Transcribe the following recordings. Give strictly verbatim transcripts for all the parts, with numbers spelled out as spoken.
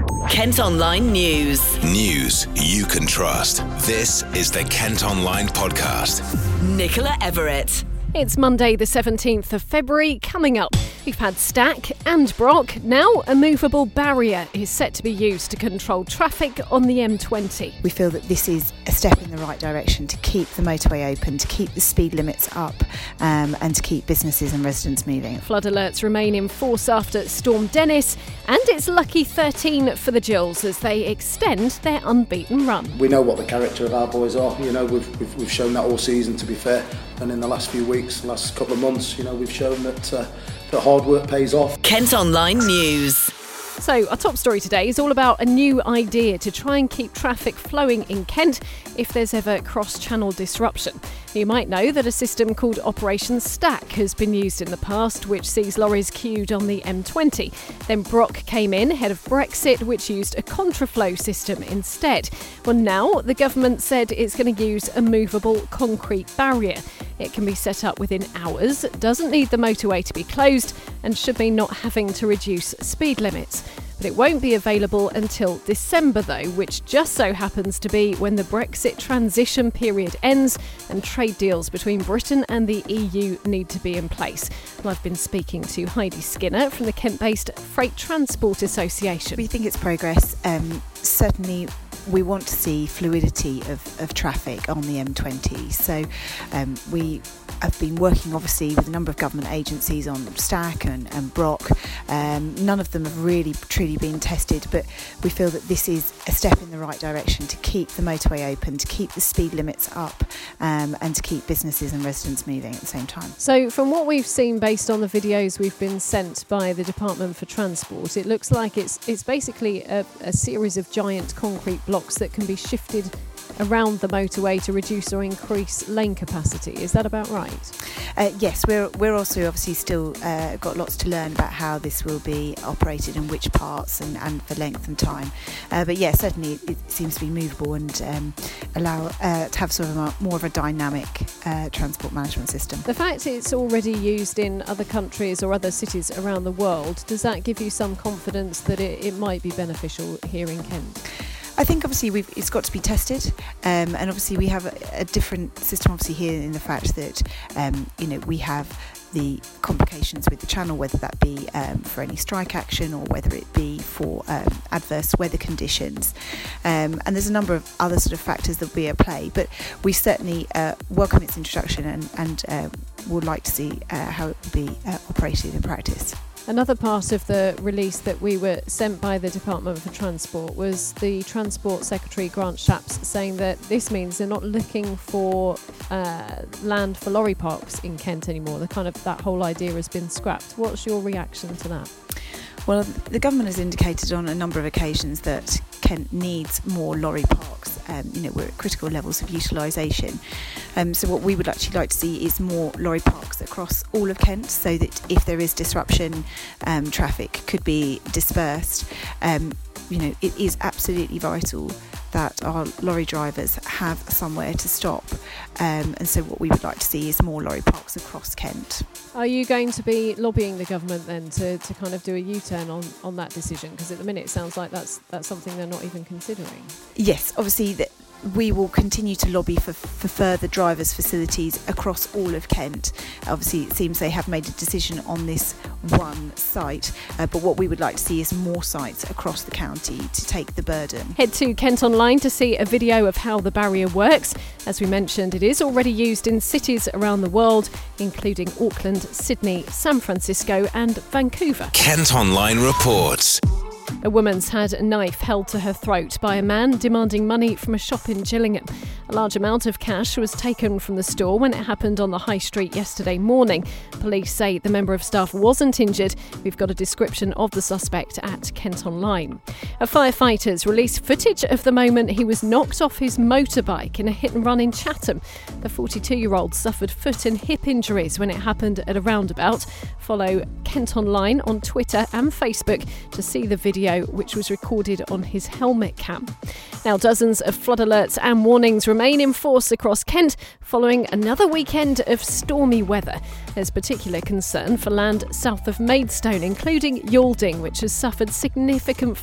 Kent Online News. News you can trust. This is the Kent Online Podcast. Nicola Everett. It's Monday the seventeenth of February. Coming up, we've had Stack and Brock. Now a movable barrier is set to be used to control traffic on the M twenty. We feel that this is a step in the right direction to keep the motorway open, to keep the speed limits up um, and to keep businesses and residents moving. Flood alerts remain in force after Storm Dennis, and it's lucky thirteen for the Gills as they extend their unbeaten run. We know what the character of our boys are. You know, we've, we've, we've shown that all season, to be fair. And in the last few weeks, last couple of months, you know, we've shown that uh, that hard work pays off. Kent Online News. So our top story today is all about a new idea to try and keep traffic flowing in Kent if there's ever cross-channel disruption. You might know that a system called Operation Stack has been used in the past, which sees lorries queued on the M twenty. Then Brock came in ahead of Brexit, which used a contraflow system instead. Well, now the government said it's going to use a movable concrete barrier. It can be set up within hours, doesn't need the motorway to be closed, and should mean not having to reduce speed limits. But it won't be available until December, though, which just so happens to be when the Brexit transition period ends and trade deals between Britain and the E U need to be in place. Well, I've been speaking to Heidi Skinner from the Kent-based Freight Transport Association. We think it's progress. Um, certainly we want to see fluidity of, of traffic on the M twenty. So um, we have been working obviously with a number of government agencies on Stack and, and Brock. Um, none of them have really truly been tested, but we feel that this is a step in the right direction to keep the motorway open, to keep the speed limits up um, and to keep businesses and residents moving at the same time. So from what we've seen based on the videos we've been sent by the Department for Transport, it looks like it's it's basically a, a series of giant concrete blocks that can be shifted around the motorway to reduce or increase lane capacity. Is that about right? Uh, yes, we're we're also obviously still uh, got lots to learn about how this will be operated and which parts and, and for length and time. Uh, but yeah, certainly it, it seems to be movable and um, allow uh, to have sort of a, more of a dynamic uh, transport management system. The fact it's already used in other countries or other cities around the world, does that give you some confidence that it, it might be beneficial here in Kent? I think obviously we've, it's got to be tested, um, and obviously we have a, a different system obviously here in the fact that um, you know we have the complications with the channel, whether that be um, for any strike action or whether it be for um, adverse weather conditions, um, and there's a number of other sort of factors that will be at play. But we certainly uh, welcome its introduction and, and uh, would like to see uh, how it will be uh, operated in practice. Another part of the release that we were sent by the Department for Transport was the Transport Secretary Grant Shapps saying that this means they're not looking for uh, land for lorry parks in Kent anymore. The kind of that whole idea has been scrapped. What's your reaction to that? Well, the government has indicated on a number of occasions that Kent needs more lorry parks. Um, you know, we're at critical levels of utilisation. Um, so what we would actually like to see is more lorry parks across all of Kent, so that if there is disruption, um, traffic could be dispersed. Um, you know, it is absolutely vital that our lorry drivers have somewhere to stop. Um, and so what we would like to see is more lorry parks across Kent. Are you going to be lobbying the government then to, to kind of do a U-turn on, on that decision? Because at the minute it sounds like that's that's something they're not even considering. Yes, obviously the, we will continue to lobby for, for further drivers' facilities across all of Kent. Obviously it seems they have made a decision on this one site, uh, but what we would like to see is more sites across the county to take the burden. Head to Kent Online to see a video of how the barrier works. As we mentioned, it is already used in cities around the world, including Auckland, Sydney, San Francisco and Vancouver. Kent Online reports. A woman's had a knife held to her throat by a man demanding money from a shop in Gillingham. A large amount of cash was taken from the store when it happened on the high street yesterday morning. Police say the member of staff wasn't injured. We've got a description of the suspect at Kent Online. A firefighter's released footage of the moment he was knocked off his motorbike in a hit and run in Chatham. The forty-two-year-old suffered foot and hip injuries when it happened at a roundabout. Follow Kent Online on Twitter and Facebook to see the video, which was recorded on his helmet cam. Now, dozens of flood alerts and warnings remain in force across Kent following another weekend of stormy weather. There's particular concern for land south of Maidstone, including Yalding, which has suffered significant flooding in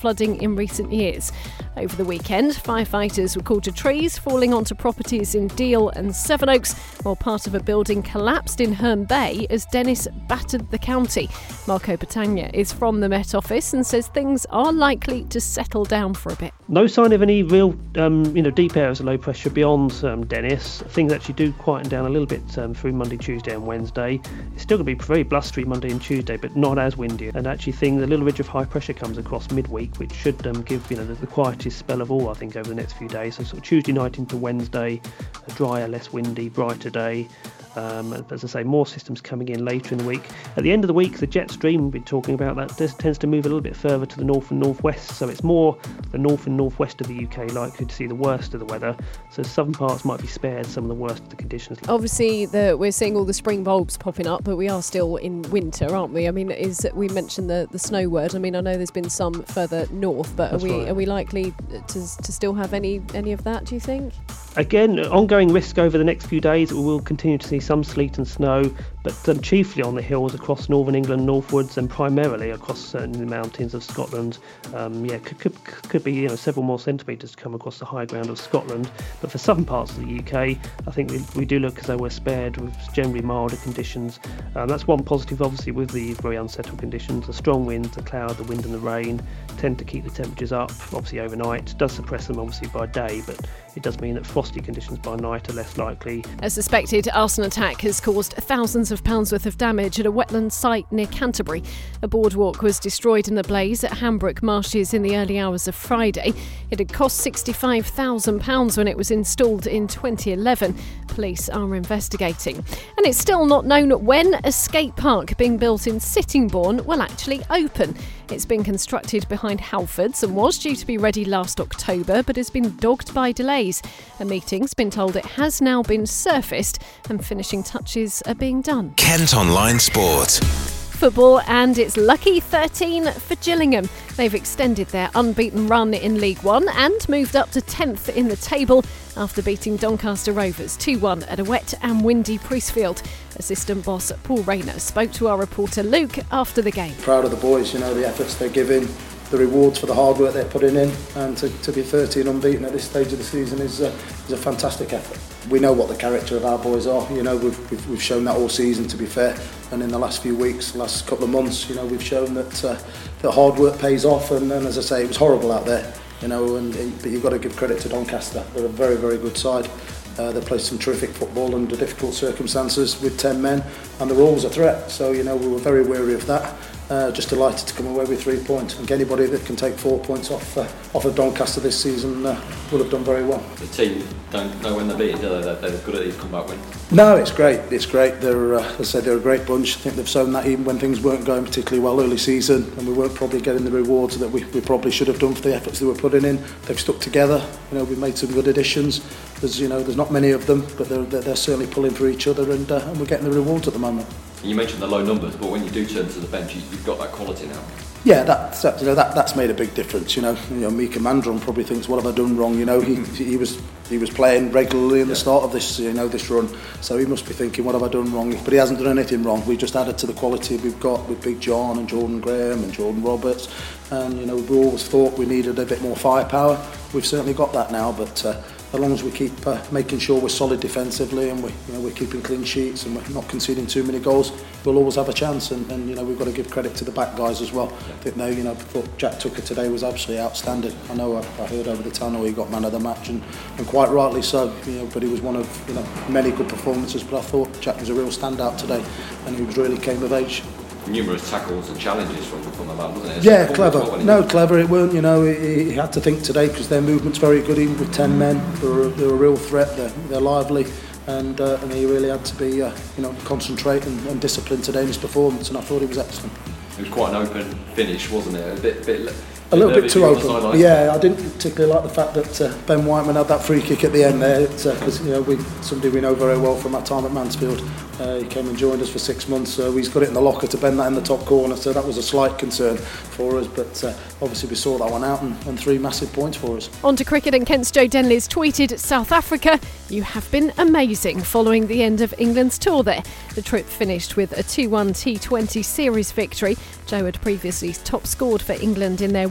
in recent years. Over the weekend, firefighters were called to trees falling onto properties in Deal and Sevenoaks, while part of a building collapsed in Herne Bay as Dennis battered the county. Marco Patagna is from the Met Office and says things are likely to settle down for a bit. No sign of any real, um, you know, deep areas of low pressure beyond um, Dennis. Things actually do quieten down a little bit um, through Monday, Tuesday and Wednesday. It's still going to be very blustery Monday and Tuesday, but not as windy. And actually, things, a little ridge of high pressure comes across midweek, which should um, give, you know, the, the quietest spell of all, I think, over the next few days. So sort of Tuesday night into Wednesday, a drier, less windy, brighter day. Um, as I say, more systems coming in later in the week. At the end of the week, the jet stream we've been talking about, that does, tends to move a little bit further to the north and northwest, so it's more the north and northwest of the U K likely to see the worst of the weather, so southern parts might be spared some of the worst of the conditions. Obviously, the, we're seeing all the spring bulbs popping up, but we are still in winter, aren't we? I mean, is we mentioned the, the snow word. I mean, I know there's been some further north, but That's are we right. are we likely to, to still have any, any of that, do you think? Again, ongoing risk over the next few days. We will continue to see some sleet and snow, but um, chiefly on the hills across northern England, northwards, and primarily across certain mountains of Scotland. Um, yeah, could, could, could be you know several more centimetres to come across the high ground of Scotland. But for southern parts of the U K, I think we, we do look as though we're spared with generally milder conditions. Um, that's one positive, obviously, with the very unsettled conditions. The strong winds, the cloud, the wind and the rain tend to keep the temperatures up, obviously overnight. It does suppress them, obviously, by day, but it does mean that frosty conditions by night are less likely. A suspected arson attack has caused thousands of pounds worth of damage at a wetland site near Canterbury. A boardwalk was destroyed in the blaze at Hambrook Marshes in the early hours of Friday. It had cost sixty-five thousand pounds when it was installed in twenty eleven. Police are investigating. And it's still not known when a skate park being built in Sittingbourne will actually open. It's been constructed behind Halfords and was due to be ready last October, but has been dogged by delays. A meeting's been told it has now been surfaced and finishing touches are being done. Kent Online Sport. Football, and it's lucky thirteen for Gillingham. They've extended their unbeaten run in League One and moved up to tenth in the table after beating Doncaster Rovers two one at a wet and windy Priestfield. Assistant boss Paul Rayner spoke to our reporter Luke after the game. Proud of the boys, you know, the efforts they're giving, the rewards for the hard work they're putting in, and to, to be thirteen unbeaten at this stage of the season is a, is a fantastic effort. We know what the character of our boys are, you know, we've, we've, we've shown that all season, to be fair, and in the last few weeks, last couple of months, you know, we've shown that uh, that hard work pays off, and, and as I say, it was horrible out there, you know, and but you've got to give credit to Doncaster. They're a very, very good side. Uh, they played some terrific football under difficult circumstances with ten men, and they're always a threat, so, you know, we were very wary of that. Uh, just delighted to come away with three points. I think anybody that can take four points off uh, off of Doncaster this season uh, will have done very well. The team don't know when they're beaten, do they? They're, they're good at these comeback wins. No, it's great. It's great. They're, uh, as I said, they're a great bunch. I think they've shown that even when things weren't going particularly well early season, and we weren't probably getting the rewards that we, we probably should have done for the efforts they were putting in. They've stuck together. You know, we've made some good additions. There's, you know, there's not many of them, but they're they're, they're certainly pulling for each other, and, uh, and we're getting the rewards at the moment. You mentioned the low numbers, but when you do turn to the bench, you've got that quality now. Yeah, that's you know that that's made a big difference. You know, you know, Mika Mandron probably thinks, "What have I done wrong?" You know, he he was he was playing regularly in the start of this you know this run, so he must be thinking, "What have I done wrong?" But he hasn't done anything wrong. We just added to the quality we've got with Big John and Jordan Graham and Jordan Roberts, and you know we always thought we needed a bit more firepower. We've certainly got that now, but. Uh, As long as we keep uh, making sure we're solid defensively and we, you know, we're keeping clean sheets and we're not conceding too many goals, we'll always have a chance. And, and you know, we've got to give credit to the back guys as well. Yeah. I think they, you know, thought Jack Tucker today was absolutely outstanding. I know I, I heard over the tunnel he got man of the match, and, and quite rightly so. You know, but he was one of you know many good performances. But I thought Jack was a real standout today, and he was really came of age. Numerous tackles and challenges from, from the man, wasn't it? It's yeah, clever. No, clever it weren't. You know, he, he had to think today because their movement's very good. Even with ten men, they're, they're a real threat. They're, they're lively, and uh, and he really had to be, uh, you know, concentrate and, and disciplined today in his performance. And I thought he was excellent. It was quite an open finish, wasn't it? A bit, bit. A little bit too open. Yeah, I didn't particularly like the fact that uh, Ben Whiteman had that free kick at the end there, because uh, you know we somebody we know very well from our time at Mansfield. Uh, he came and joined us for six months. So he's got it in the locker to bend that in the top corner. So that was a slight concern for us, but uh, obviously we saw that one out, and, and three massive points for us. On to cricket, and Kent's Joe Denley's tweeted, "South Africa, you have been amazing," following the end of England's tour there. The trip finished with a two one T twenty series victory. Joe had previously top scored for England in their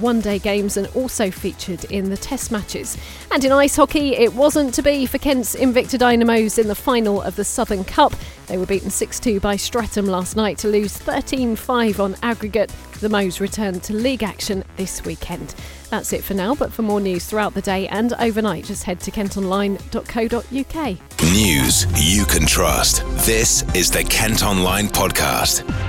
one-day games and also featured in the Test matches. And in ice hockey, it wasn't to be for Kent's Invicta Dynamos in the final of the Southern Cup. They were beaten six two by Streatham last night to lose thirteen five on aggregate. The Moes return to league action this weekend. That's it for now, but for more news throughout the day and overnight, just head to kent online dot co dot uk. News you can trust. This is the Kent Online Podcast.